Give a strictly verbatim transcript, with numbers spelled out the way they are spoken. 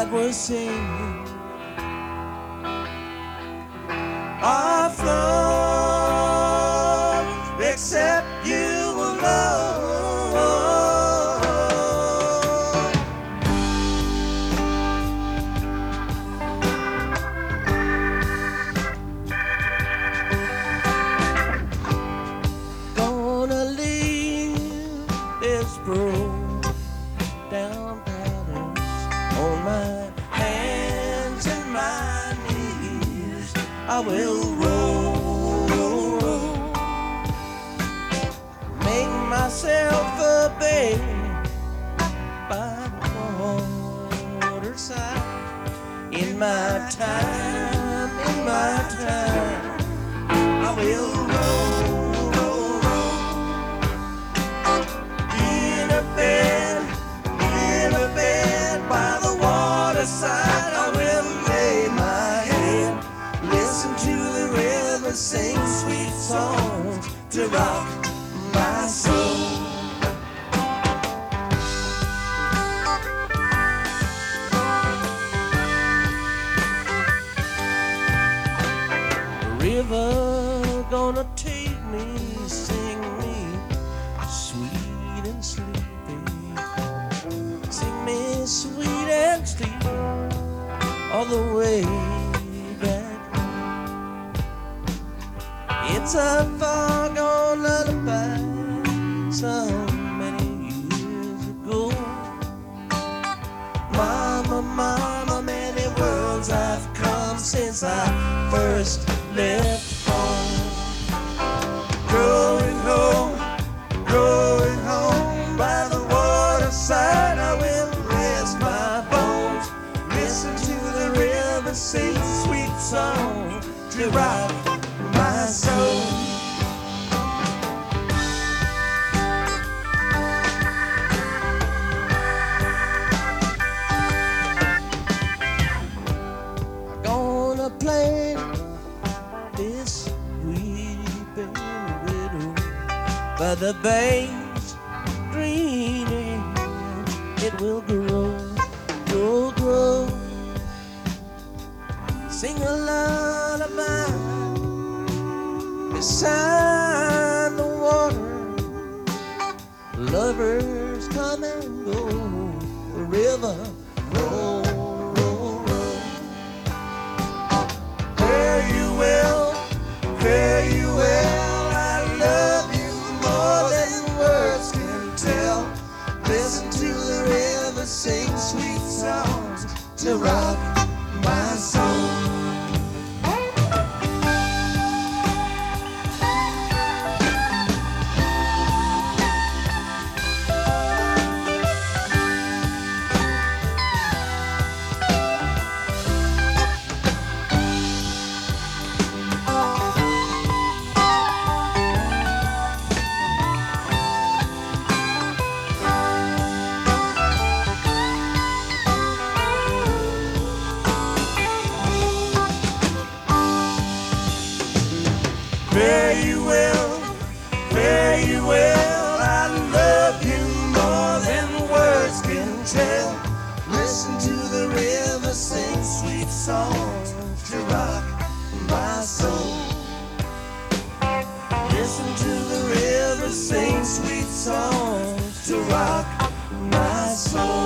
that we're singing are flowed except you alone. Gonna leave this broke down palace on my hands and my knees. I will roll, roll, roll, make myself a bed by the waterside. In my time, in my time, I will roll, roll, roll in a bed, in a bed by the waterside. I will lay my head, listen to the river sing sweet songs to rock my soul. The river gonna take me, sing me sweet and sleepy, sing me sweet and sleepy all the way back. It's a far gone lullaby so many years ago. Mama, mama, many worlds I've come since I first left home. Going home, going home by the waterside. I will rest my bones, listen to the river sing sweet songs to rock my soul. I'm gonna play this weeping widow by the bank's green. It will grow, grow, grow, sing a lullaby beside the water. Lovers come and go, the river roll, roll, roll. Fare you well, fare you well, I love you more than words can tell. Listen to the river sing sweet songs to rock my soul. Fare you well, fare you well, I love you more than words can tell. Listen to the river sing sweet songs to rock my soul. Listen to the river sing sweet songs to rock my soul.